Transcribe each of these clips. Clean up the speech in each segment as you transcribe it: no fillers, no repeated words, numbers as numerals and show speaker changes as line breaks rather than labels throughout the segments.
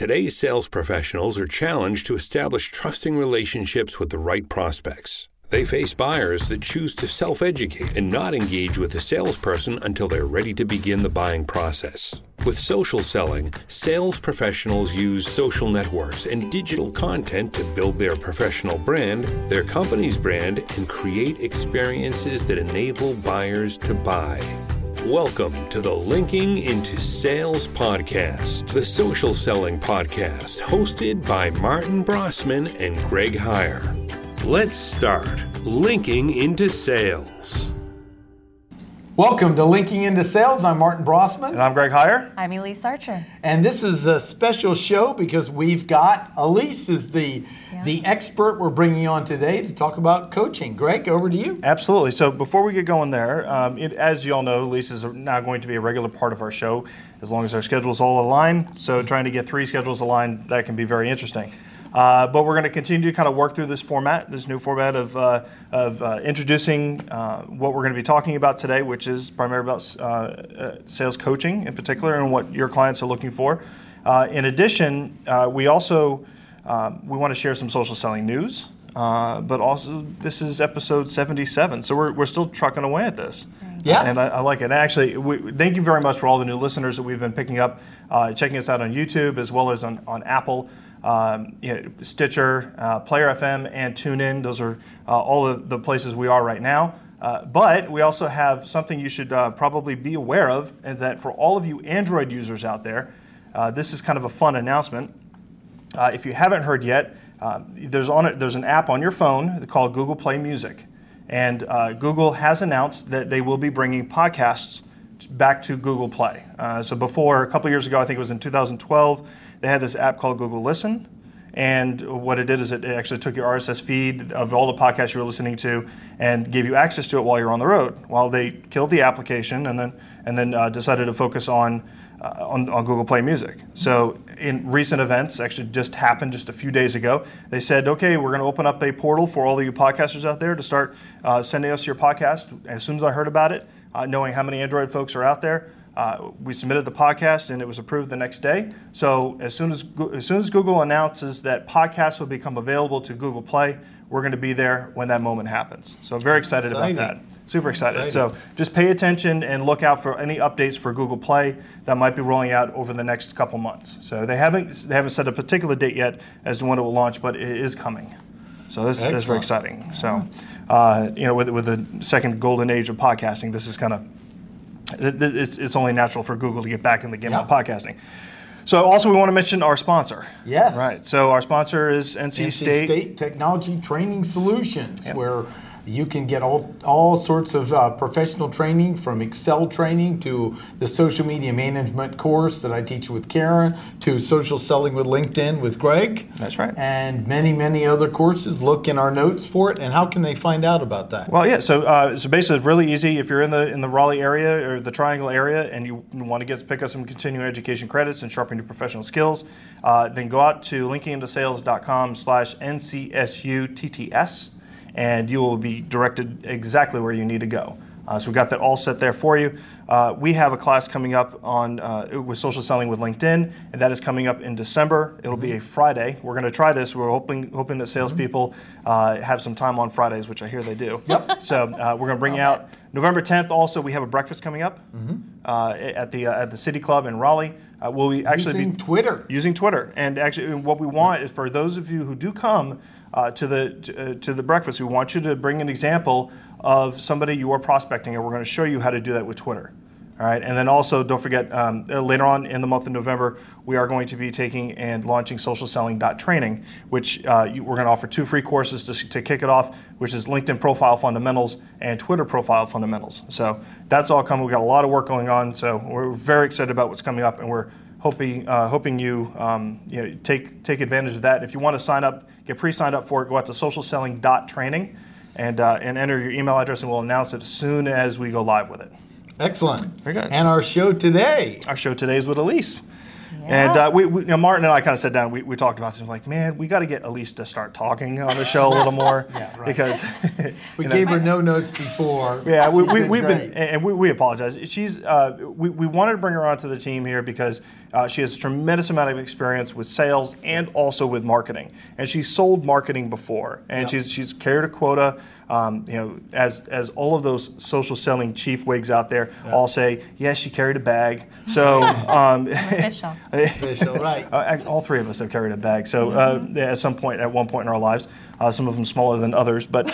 Today's sales professionals are challenged to establish trusting relationships with the right prospects. They face buyers that choose to self-educate and not engage with a salesperson until they're ready to begin the buying process. With social selling, sales professionals use social networks and digital content to build their professional brand, their company's brand, and create experiences that enable buyers to buy. Welcome to the Linking into Sales podcast, the social selling podcast hosted by Martin Brossman and Greg Heyer. Let's start Linking into Sales.
Welcome to Linking into Sales. I'm Martin Brossman.
And I'm Greg Heyer.
I'm Elise Archer.
And this is a special show because we've got Elise is the expert we're bringing on today to talk about coaching. Greg, over to you.
Absolutely. So before we get going there, as you all know, Elise is now going to be a regular part of our show as long as our schedules all align. So trying to get 3 schedules aligned, that can be very interesting. But we're going to continue to kind of work through this format, this new format of introducing what we're going to be talking about today, which is primarily about sales coaching in particular and what your clients are looking for. In addition, we also we want to share some social selling news, but also this is episode 77, so we're still trucking away at this.
Yeah.
And I like it. And actually, thank you very much for all the new listeners that we've been picking up, checking us out on YouTube as well as on Apple. Stitcher, Player FM, and TuneIn. Those are all of the places we are right now. But we also have something you should probably be aware of, and that for all of you Android users out there, this is kind of a fun announcement. If you haven't heard yet, there's an app on your phone called Google Play Music. And Google has announced that they will be bringing podcasts back to Google Play. So before, a couple years ago, I think it was in 2012, they had this app called Google Listen, and what it did is it actually took your RSS feed of all the podcasts you were listening to and gave you access to it while you're on the road. While they killed the application and then decided to focus on Google Play Music. So in recent events, actually just happened just a few days ago, they said, okay, we're going to open up a portal for all of you podcasters out there to start sending us your podcast. As soon as I heard about it, knowing how many Android folks are out there, we submitted the podcast and it was approved the next day. So as soon as Google announces that podcasts will become available to Google Play, we're going to be there when that moment happens. So very excited about that. Super excited. So just pay attention and look out for any updates for Google Play that might be rolling out over the next couple months. So they haven't set a particular date yet as to when it will launch, but it is coming. So this is very exciting. So with the second golden age of podcasting, this is kind of it's only natural for Google to get back in the game of podcasting. So also we want to mention our sponsor.
Yes.
Right. So our sponsor is NC
State Technology Training Solutions, where you can get all sorts of professional training, from Excel training to the social media management course that I teach with Karen, to social selling with LinkedIn with Greg.
That's right.
And many, many other courses. Look in our notes for it. And how can they find out about that?
Well, yeah. So basically, it's really easy. If you're in the Raleigh area or the Triangle area, and you want to pick up some continuing education credits and sharpen your professional skills, then go out to linkingintosales.com/NCSUTTS. And you will be directed exactly where you need to go. So we've got that all set there for you. We have a class coming up with social selling with LinkedIn, and that is coming up in December. It'll be a Friday. We're going to try this. We're hoping that salespeople have some time on Fridays, which I hear they do.
Yep.
So we're going to bring you out November 10th. Also, we have a breakfast coming up at the City Club in Raleigh. Will we actually
using Twitter?
Using Twitter, and actually, what we want is for those of you who do come to the breakfast, we want you to bring an example of somebody you are prospecting, and we're going to show you how to do that with Twitter. All right, and then also don't forget, later on in the month of November, we are going to be taking and launching socialselling.training, which we're going to offer 2 free courses to kick it off, which is LinkedIn Profile Fundamentals and Twitter Profile Fundamentals. So that's all coming. We've got a lot of work going on, so we're very excited about what's coming up, and we're hoping you take advantage of that. If you want to sign up, get pre-signed up for it, go out to socialselling.training and enter your email address, and we'll announce it as soon as we go live with it.
Excellent.
Very good.
And our show today?
Our show today is with Elise. And Martin and I kind of sat down. We talked about something like, man, we got to get Elise to start talking on the show a little more because
we gave her no notes before.
Yeah, we've been, and we apologize. She's we wanted to bring her onto the team here because she has a tremendous amount of experience with sales and also with marketing, and she's sold marketing before, and she's carried a quota. As all of those social selling chief wigs out there all say, yes, she carried a bag. So
official,
right? All three of us have carried a bag. So at one point in our lives, some of them smaller than others, but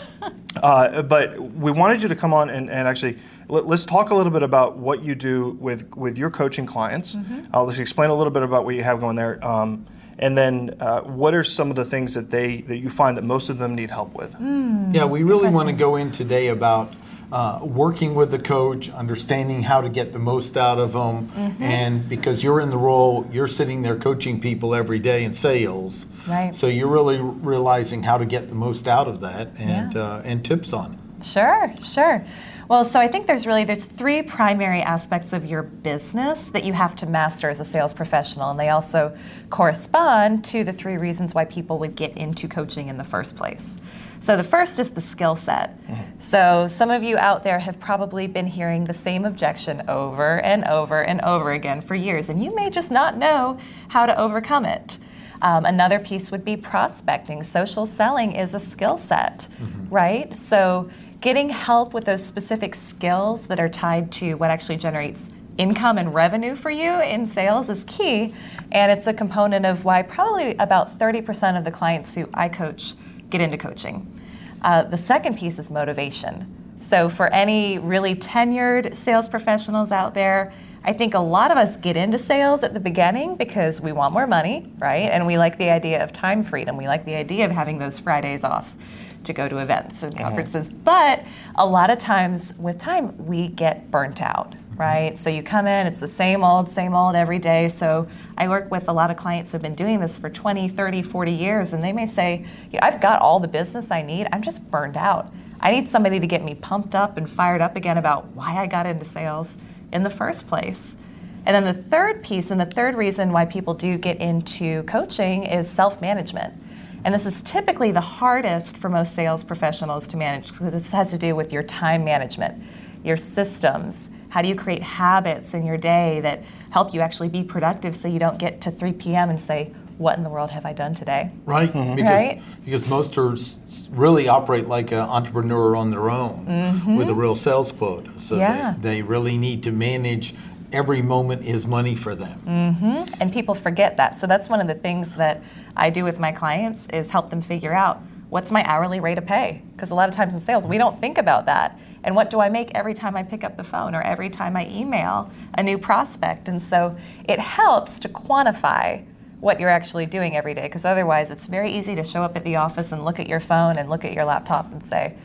we wanted you to come on and actually. Let's talk a little bit about what you do with your coaching clients. Let's explain a little bit about what you have going there, and then what are some of the things that you find that most of them need help with?
Yeah, we really want to go in today about working with the coach, understanding how to get the most out of them, and because you're in the role, you're sitting there coaching people every day in sales,
right?
So you're really realizing how to get the most out of that and tips on it.
Sure. Well, so I think there's three primary aspects of your business that you have to master as a sales professional, and they also correspond to the three reasons why people would get into coaching in the first place. So the first is the skill set. So some of you out there have probably been hearing the same objection over and over and over again for years, and you may just not know how to overcome it. Another piece would be prospecting. Social selling is a skill set, right? So getting help with those specific skills that are tied to what actually generates income and revenue for you in sales is key, and it's a component of why probably about 30% of the clients who I coach get into coaching. The second piece is motivation. So for any really tenured sales professionals out there, I think a lot of us get into sales at the beginning because we want more money, right? And we like the idea of time freedom. We like the idea of having those Fridays off to go to events and conferences. But a lot of times with time, we get burnt out, right? So you come in, it's the same old every day. So I work with a lot of clients who have been doing this for 20, 30, 40 years, and they may say, I've got all the business I need, I'm just burned out. I need somebody to get me pumped up and fired up again about why I got into sales in the first place. And then the third piece and the third reason why people do get into coaching is self-management. And this is typically the hardest for most sales professionals to manage, because this has to do with your time management, your systems. How do you create habits in your day that help you actually be productive so you don't get to 3 p.m. and say, what in the world have I done today?
Right, because most really operate like an entrepreneur on their own with a real sales quota. So they really need to manage every moment is money for them.
And people forget that. So that's one of the things that I do with my clients is help them figure out what's my hourly rate of pay? Because a lot of times in sales, we don't think about that. And what do I make every time I pick up the phone or every time I email a new prospect? And so it helps to quantify what you're actually doing every day, because otherwise it's very easy to show up at the office and look at your phone and look at your laptop and say,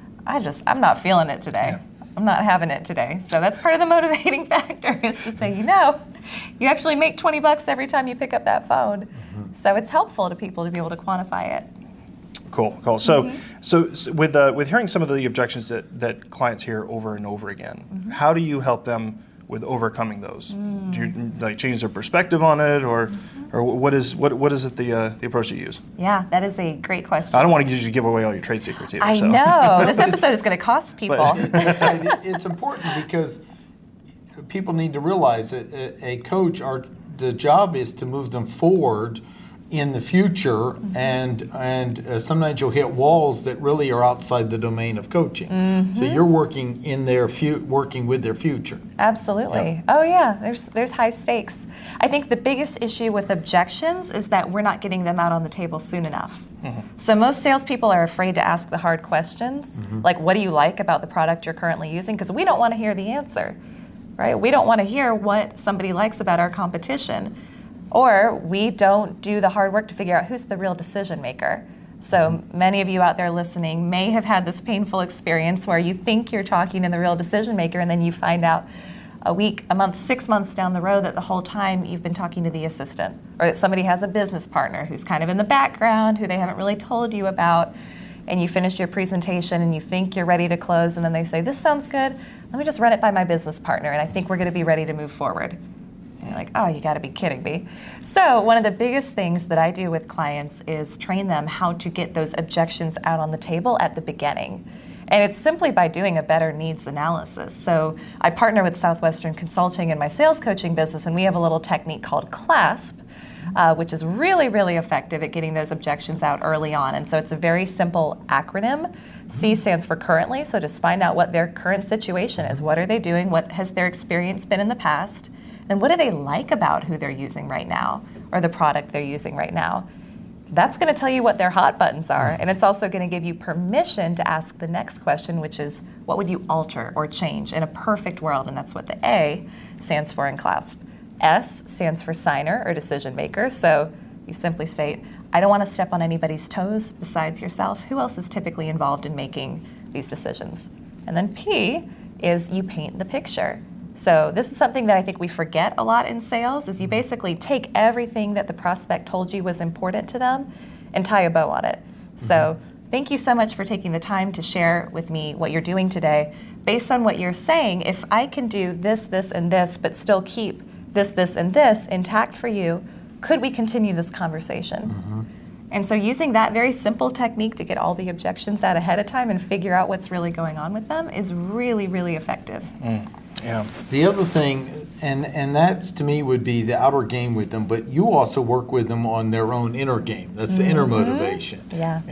I'm not feeling it today. I'm not having it today. So that's part of the motivating factor is to say, you actually make $20 every time you pick up that phone. So it's helpful to people to be able to quantify it.
Cool. So with hearing some of the objections that clients hear over and over again, how do you help them with overcoming those? Do you change their perspective on it, or what is it the approach you use?
Yeah, that is a great question.
I don't want to usually give away all your trade secrets either.
I know. This episode is going to cost people.
It's important because people need to realize that a coach, the job is to move them forward in the future, and sometimes you'll hit walls that really are outside the domain of coaching. So you're working in working with their future.
Absolutely. Yeah. Oh yeah, there's high stakes. I think the biggest issue with objections is that we're not getting them out on the table soon enough. So most salespeople are afraid to ask the hard questions, like what do you like about the product you're currently using? Because we don't want to hear the answer, right? We don't want to hear what somebody likes about our competition. Or we don't do the hard work to figure out who's the real decision maker. So many of you out there listening may have had this painful experience where you think you're talking to the real decision maker, and then you find out a week, a month, 6 months down the road that the whole time you've been talking to the assistant, or that somebody has a business partner who's kind of in the background, who they haven't really told you about, and you finish your presentation and you think you're ready to close, and then they say, this sounds good, let me just run it by my business partner, and I think we're going to be ready to move forward. And you're like, oh, you got to be kidding me. So one of the biggest things that I do with clients is train them how to get those objections out on the table at the beginning. And it's simply by doing a better needs analysis. So I partner with Southwestern Consulting in my sales coaching business, and we have a little technique called CLASP, which is really, really effective at getting those objections out early on. And so it's a very simple acronym. C stands for currently, so just find out what their current situation is. What are they doing? What has their experience been in the past? And what do they like about who they're using right now or the product they're using right now? That's going to tell you what their hot buttons are, and it's also going to give you permission to ask the next question, which is, what would you alter or change in a perfect world? And that's what the A stands for in CLASP. S stands for signer or decision maker, so you simply state, I don't want to step on anybody's toes besides yourself. Who else is typically involved in making these decisions? And then P is you paint the picture. So this is something that I think we forget a lot in sales, is you basically take everything that the prospect told you was important to them and tie a bow on it. So thank you so much for taking the time to share with me what you're doing today. Based on what you're saying, if I can do this, this, and this, but still keep this, this, and this intact for you, could we continue this conversation? And so using that very simple technique to get all the objections out ahead of time and figure out what's really going on with them is really, really effective.
Yeah. The other thing, and that's to me would be the outer game with them, but you also work with them on their own inner game. That's the inner motivation.
Yeah.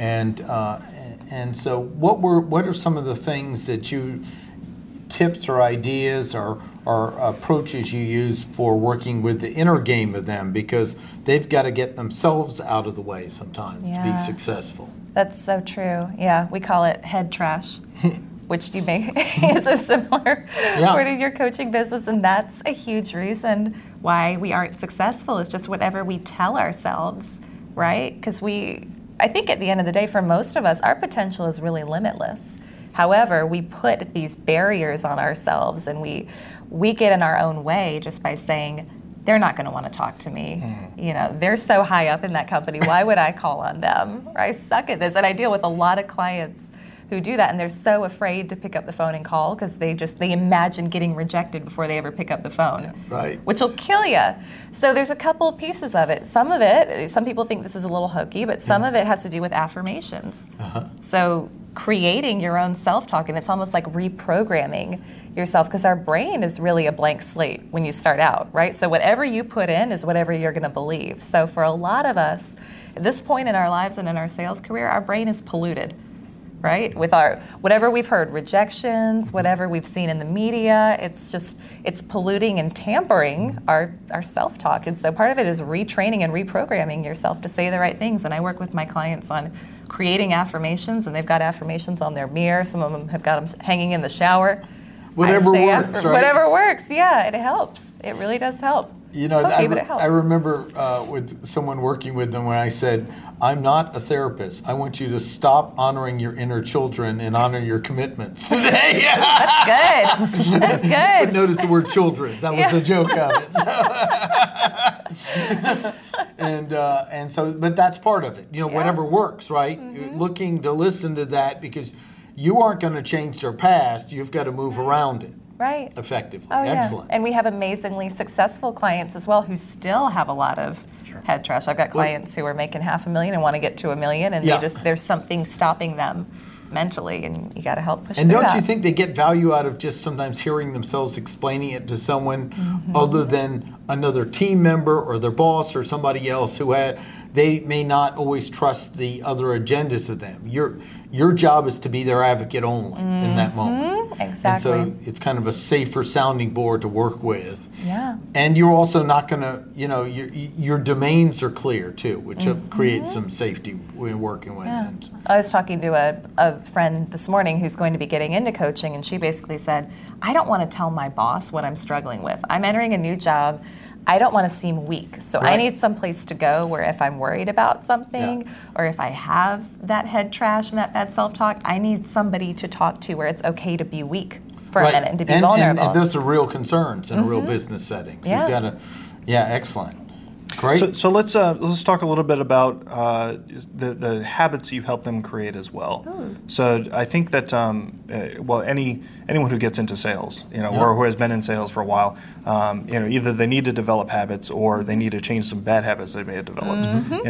And so what are some of the things that you, tips or ideas or approaches you use for working with the inner game of them, because they've got to get themselves out of the way sometimes to be successful.
That's so true. Yeah, we call it head trash. Which you may is a similar word in your coaching business, and that's a huge reason why we aren't successful, is just whatever we tell ourselves, right? Because I think at the end of the day, for most of us, our potential is really limitless. However, we put these barriers on ourselves, and we get in our own way just by saying, they're not going to want to talk to me. You know, they're so high up in that company. Why would I call on them? Or I suck at this. And I deal with a lot of clients who do that, and they're so afraid to pick up the phone and call because they imagine getting rejected before they ever pick up the phone, which will kill you. So there's a couple pieces of it. Some of it, some people think this is a little hokey, but some of it has to do with affirmations. So creating your own self-talk, and it's almost like reprogramming yourself, because our brain is really a blank slate when you start out, right? So whatever you put in is whatever you're going to believe. So for a lot of us, at this point in our lives and in our sales career, our brain is polluted, right? With whatever we've heard, rejections, whatever we've seen in the media, it's polluting and tampering our self-talk. And so part of it is retraining and reprogramming yourself to say the right things. And I work with my clients on creating affirmations, and they've got affirmations on their mirror. Some of them have got them hanging in the shower.
Whatever works, right?
Whatever works, yeah, it helps. It really does help.
You know,
but it helps.
I remember with someone working with them when I said, I'm not a therapist. I want you to stop honoring your inner children and honor your commitments.
That's good. That's good.
But notice the word children. That was the joke of it. And so, but that's part of it. You know, whatever works, right? You're looking to listen to that, because you aren't going to change their past. You've got to move around it.
Right.
Effectively.
Oh,
Excellent.
Yeah. And we have amazingly successful clients as well who still have a lot of head trash. I've got clients who are making $500,000 and want to get to $1 million, and there's something stopping them mentally, and you got to help push through that.
And don't you think they get value out of just sometimes hearing themselves explaining it to someone other than another team member or their boss or somebody else who they may not always trust the other agendas of them. Your job is to be their advocate only in that moment.
Exactly.
And so it's kind of a safer sounding board to work with.
Yeah.
And you're also not going to, your domains are clear too, which creates some safety when working with it.
I was talking to a friend this morning who's going to be getting into coaching, and she basically said, I don't want to tell my boss what I'm struggling with. I'm entering a new job. I don't want to seem weak. So I need some place to go where if I'm worried about something or if I have that head trash and that bad self-talk, I need somebody to talk to where it's okay to be weak for a minute and to be vulnerable.
And those are real concerns in a real business setting. So you've got to, excellent. Great.
So let's talk a little bit about the habits you help them create as well.
Ooh.
So I think that anyone who gets into sales, or who has been in sales for a while, either they need to develop habits or they need to change some bad habits they may have developed.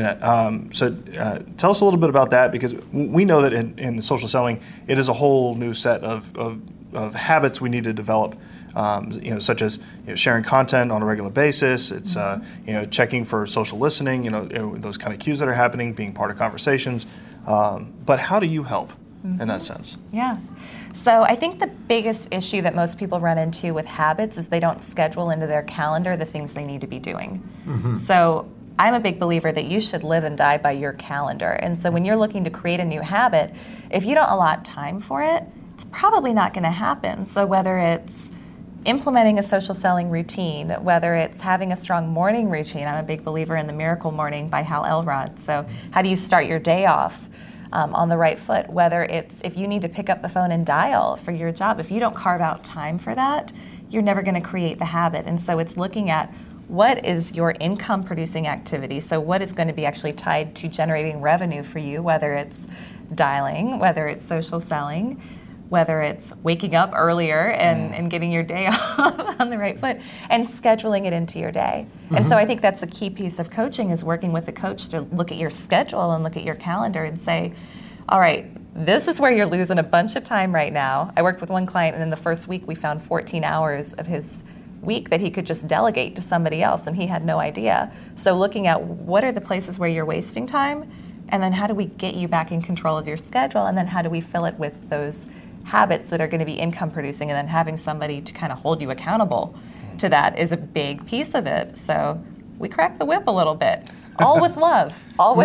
So tell us a little bit about that, because we know that in social selling, it is a whole new set of habits we need to develop. Such as sharing content on a regular basis. It's checking for social listening. Those kind of cues that are happening, being part of conversations. But how do you help in that sense?
Yeah. So I think the biggest issue that most people run into with habits is they don't schedule into their calendar the things they need to be doing. So I'm a big believer that you should live and die by your calendar. And so when you're looking to create a new habit, if you don't allot time for it, it's probably not going to happen. So whether it's implementing a social selling routine, whether it's having a strong morning routine. I'm a big believer in the Miracle Morning by Hal Elrod. So how do you start your day off on the right foot? Whether it's if you need to pick up the phone and dial for your job, if you don't carve out time for that, you're never going to create the habit. And so it's looking at what is your income producing activity. So what is going to be actually tied to generating revenue for you, whether it's dialing, whether it's social selling, whether it's waking up earlier and getting your day off on the right foot and scheduling it into your day. And so I think that's a key piece of coaching, is working with the coach to look at your schedule and look at your calendar and say, all right, this is where you're losing a bunch of time right now. I worked with one client, and in the first week we found 14 hours of his week that he could just delegate to somebody else, and he had no idea. So looking at what are the places where you're wasting time, and then how do we get you back in control of your schedule, and then how do we fill it with those habits that are going to be income producing, and then having somebody to kind of hold you accountable to that is a big piece of it. So we crack the whip a little bit, all with love,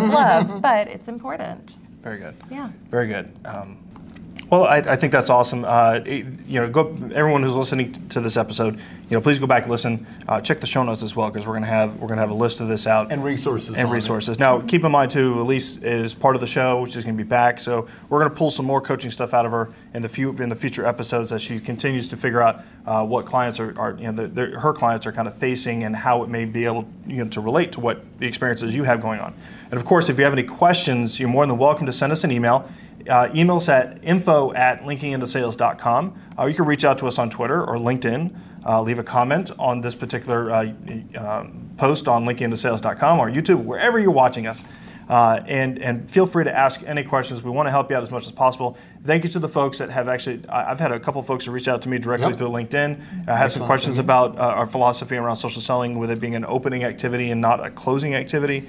but it's important.
Very good.
Yeah.
Very good. Well, I think that's awesome. Everyone who's listening to this episode, please go back and listen. Check the show notes as well, because we're gonna have a list of this out
and resources.
Now, keep in mind too, Elise is part of the show, which is gonna be back. So we're gonna pull some more coaching stuff out of her in the future episodes as she continues to figure out what clients her clients are kind of facing, and how it may be able to relate to what the experiences you have going on. And of course, if you have any questions, you're more than welcome to send us an email. Email us at info@linkingintosales.com. You can reach out to us on Twitter or LinkedIn. Leave a comment on this particular post on linkingintosales.com or YouTube, wherever you're watching us. And feel free to ask any questions. We want to help you out as much as possible. Thank you to the folks that have I've had a couple of folks who reached out to me directly through LinkedIn. I had some questions about our philosophy around social selling, with it being an opening activity and not a closing activity.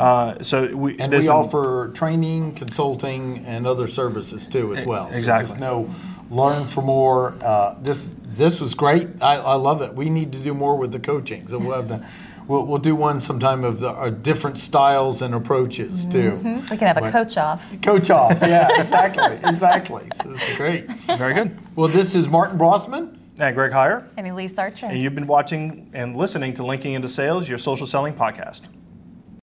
We offer training, consulting, and other services too as well.
Exactly.
So just learn for more. This was great. I love it. We need to do more with the coaching. So we'll have We'll do one sometime of the different styles and approaches too.
We can have a coach off.
Coach off, yeah, exactly. So this is great.
Very good.
Well, this is Martin Brossman
and Greg Heyer
and Elise Archer.
And you've been watching and listening to Linking into Sales, your social selling podcast.